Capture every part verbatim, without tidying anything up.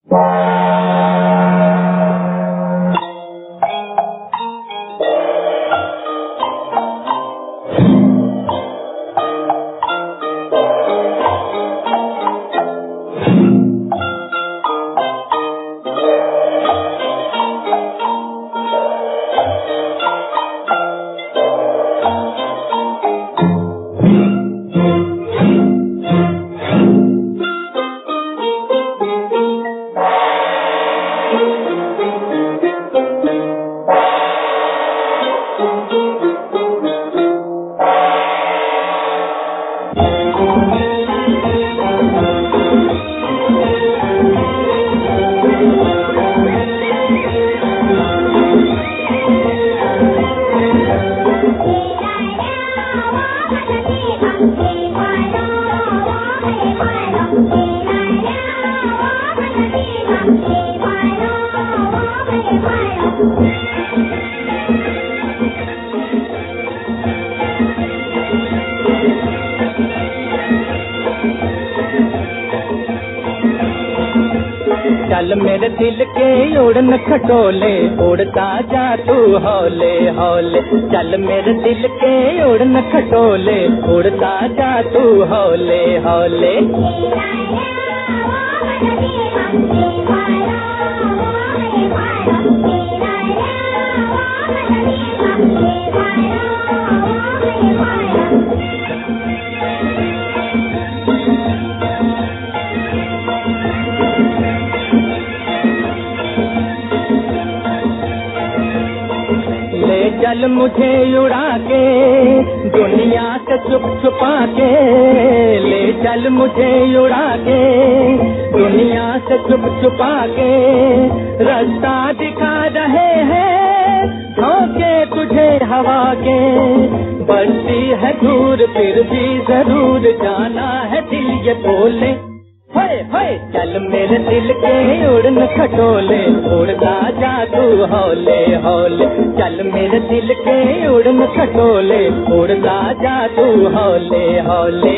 चल मेरे दिल के उड़न खटोले उड़ता जा तू हौले हौले। चल मेरे दिल के उड़न खटोले उड़ता जा तू हौले हौले। चल मुझे उड़ा के दुनिया से छुप छुपा के, ले चल मुझे उड़ा के दुनिया से छुप छुपा के। रास्ता दिखा रहे हैं धोखे तुझे हवा के, बढ़ती है दूर फिर भी जरूर जाना है दिल ये बोले। हाय हाय चल मेरे दिल के उड़न खटोले उड़ता जा तू हौले हौले। चल मेरे दिल के उड़न खटोले उड़ता जा तू हौले हौले।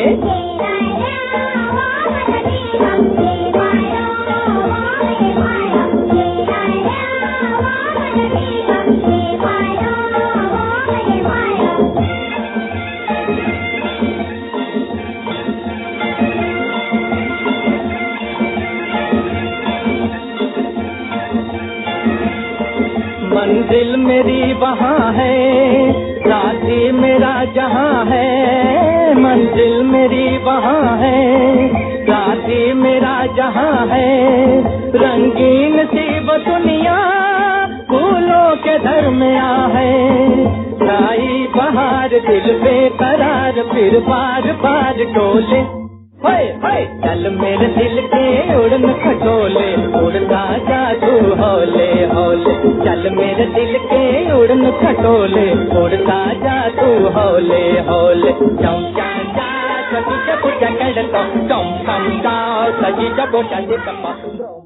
मंजिल मेरी वहाँ है साथी मेरा जहाँ है, मंजिल मेरी वहाँ है साथी मेरा जहाँ है। रंगीन सी वो दुनिया फूलों के दरमिया है, छाई बहार दिल बेकरार फिर बार बार डोले। हाय हाय चल मेरे दिल के उड़न खटोले उड़ता जा तू हौले हौले। चल मेरे दिल के उड़न खटोले उड़ता जा तू हौले हौले। चम चम चा सजी जब जगड़ तो चम चम चा सजी जब जगड़ तो